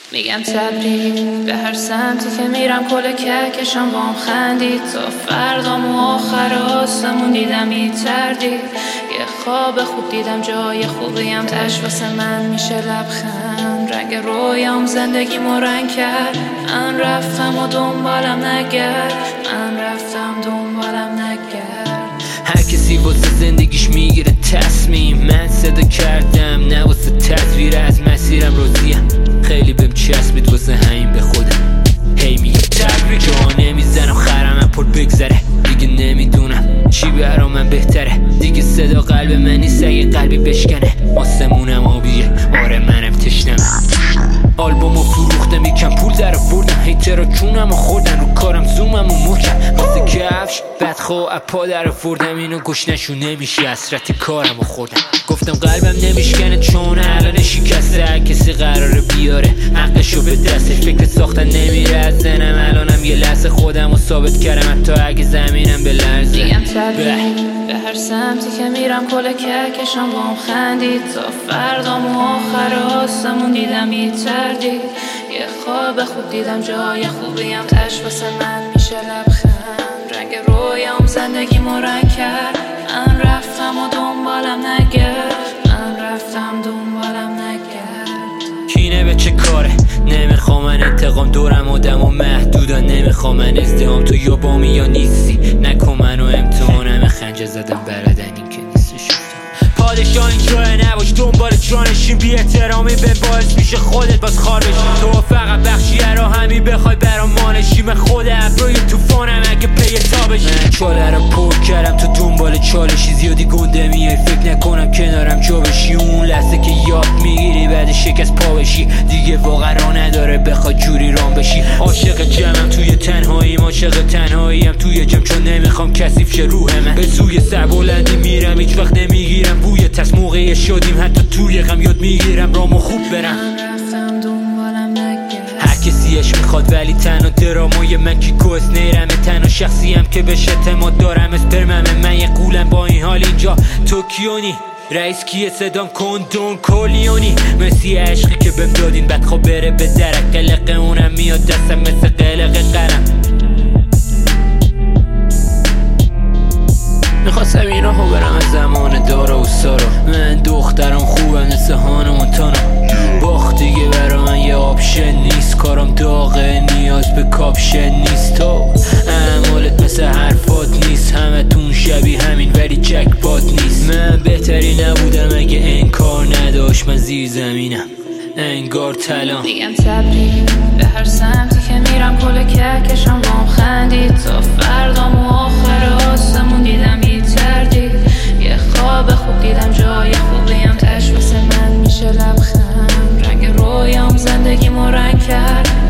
میگم تبریک به هر سمتی که میرم، کل کهکشان بام خندید. تا فردام و آخر آسمون دیدم میتردید. یه خواب خوب دیدم جای خوبیم تش واسه من میشه لبخند. رنگ رویام زندگیمو رنگ کرد. من رفتم و دنبالم نگرد. هر کسی واسه زندگیش میگیره تصمیم. من صدا کردم نه واسه تصویر از مسیرم راضیم. خیلی بهم چسبید واسه همین به خودم هی میگه تبریک. جا نمیزنم خرمم پر بگذره. دیگه نمیدونم چی برا من بهتره. دیگه صدا قلب من نیست اگه قلبی بشکنه. آسمونم آبیه آره منم تشنم. آلبومو فروختم یکم پول در آوردم. هیترا چونم و خوردن رو کارم زومم و محکم. واسه کفش بدخواه اپا در آوردم. اینو گشنشون نمیشه حسرت کارم و خوردم. گفتم قلبم نمیشکنه چون الان شکسته. هر کسی قراره بیاره حقشو به دسته. فکر ساختن نمیره از ذهنم. الانم یه لحظه خودم رو ثابت کردم حتی اگه زمینم به لرزه. میگم تبریک به هر سمتی که میرم، کل کهکشان بام خندید. تا فردام و آخر آسمون دیدم میتردید. یه خواب خوب دیدم جای خوبیم تش واسه من میشه لبخند. رنگ رویام زندگیمو رنگ کرد. من رفتم و دنبالم نگرد. کینه به چه کاره؟ نمیخوام من انتقام. دورم آدم و محدودا. نمیخوام من ازدهام. تو یا بامی یا نیستی. نکن منو امتحانم خنجر زدم بردن این که نیستش. پادشاه این جای نباش دنبال جانشین. بی احترامی به باعث میشه خودت باز خار بشی. تو فقط بخشیه را همین بخوای برام مانشی. من خود ابروی توفانم اگه پی تا بشی. من چاله رو پر کردم تو دنبال چالشی. زیادی گنده میای فکر نکنم کنارم جا بشی. اون لحظه که یاد میگیری بعد شکست پا بشی. دیگه واقعا نداره بخوای جوری رام بشی. عاشق جمعم توی تنهاییم. عاشق تنهاییم توی جمع چون نمیخوام کثیف شه روح من. به سوی سربلندی میرم هیچ وقت نمیگیرم بوی تس. موقع شدیم حتی توی غم یاد میگیرم رامو خوب برم. هر کسیش میخواد ولی تنها درامای من کیکو اسنیرم. تنها شخصیم که بهش اعتماد دارم. اسپرمم من یه قولم با این حال اینجا توکیونی. رئیس کیه صدام کندون کولیونی. مسی عشقی که بهم دادین بعد خواب بره به درک. قلق اونم میاد دستم مثل قلق قلم. میخواستم این راهو برم از زمان دارا و سارا. من دخترم خوبم مثل هانا مونتانا. باخت دیگه برا من یه آپشن نیست. کارم داغه نیاز به کاپشن نیست. تو اعمالت مثل حرفات نیست. همه تون شبیه همین ولی جکپات نیست. من بهتری نبودم اگه انکار نداشت. من زیر زمینم انگار طلا. میگم تبریک به هر سمتی که میرم، کل کهکشان بام خندید. تا فردام و آخر آسمون دیدم میتردید. یه خواب خوب دیدم جای خوبیم تش واسه من میشه لبخند. رنگ رویام زندگیمو رنگ کرد.